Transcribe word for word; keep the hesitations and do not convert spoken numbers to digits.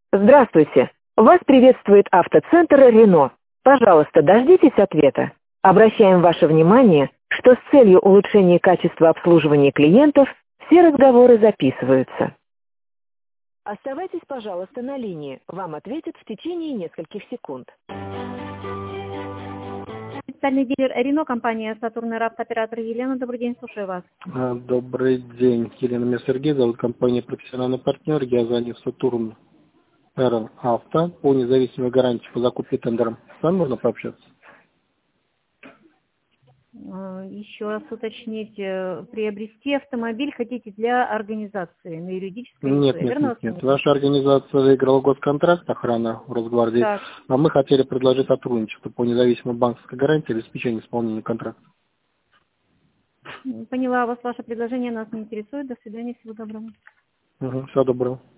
Здравствуйте. Вас приветствует автоцентр «Рено». Пожалуйста, дождитесь ответа. Обращаем ваше внимание, что с целью улучшения качества обслуживания клиентов все разговоры записываются. Оставайтесь, пожалуйста, на линии. Вам ответят в течение нескольких секунд. Специальный дилер Рено, компания «Сатурн» и автооператор Елена. Добрый день, слушаю вас. А, Добрый день, Елена, меня Сергей зовут, компания «Профессиональный партнер». Я звоню в «Сатурн» эр Авто по независимой гарантии по закупке тендером. С вами можно пообщаться? Еще раз уточнить, приобрести автомобиль хотите для организации на юридической Нет, лице, нет, верно? нет, нет. Ваша организация выиграла госконтракт, охрана в Росгвардии, Так. а мы хотели предложить сотрудничество по независимой банковской гарантии обеспечения исполнения контракта. Поняла вас, ваше предложение нас не интересует. До свидания, всего доброго. Угу, всего доброго.